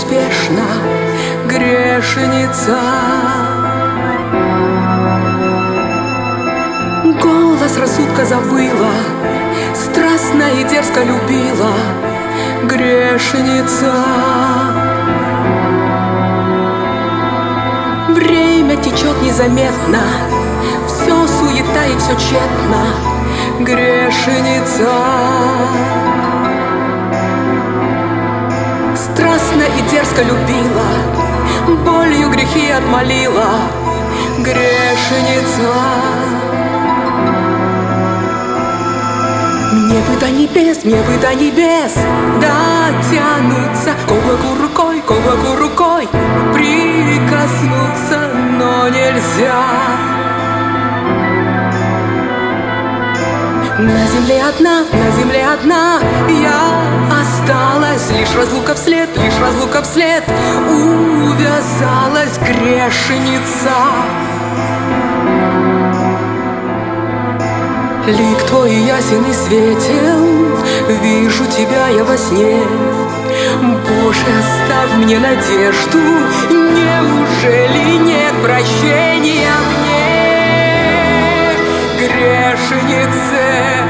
безуспешно, грешница. Голос рассудка забыла, страстно и дерзко любила, грешница. Время течет незаметно, все суета и все тщетно, грешница. Страстно и дерзко любила, болью грехи отмолила, грешница. Мне бы до небес дотянуться, к облаку рукой прикоснуться, но нельзя. На земле одна я осталась, лишь разлука вслед, увязалась, грешница. Лик твой ясен и светел, вижу тебя я во сне. Боже, оставь мне надежду, неужели нет прощения мне, грешнице?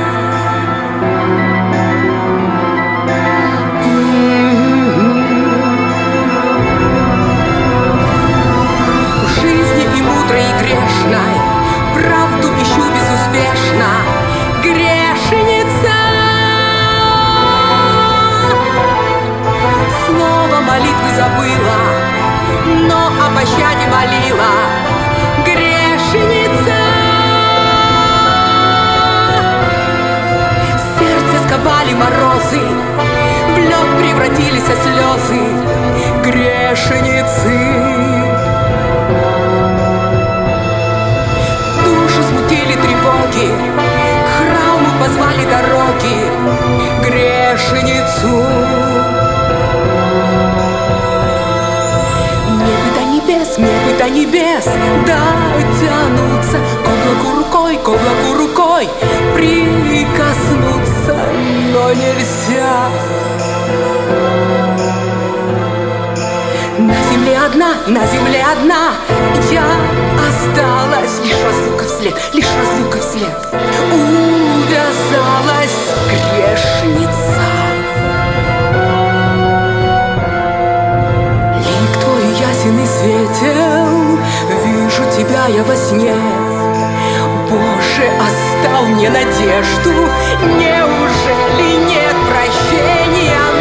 В жизни и мудрой, и грешной правду ищу безуспешно, грешница. Слово молитвы забыла, но о пощаде молила, грешница. Сердце сковали морозы, в лед превратились слезы, грешницы. Тревоги, к храму позвали дороги, грешницу. Мне бы до небес дотянуться, к облаку рукой прикоснуться, но нельзя. На земле одна я осталась, лишь разлука вслед, увязалась, грешница. Лик твой ясен и светел, вижу тебя я во сне. Боже, оставь мне надежду, неужели нет прощения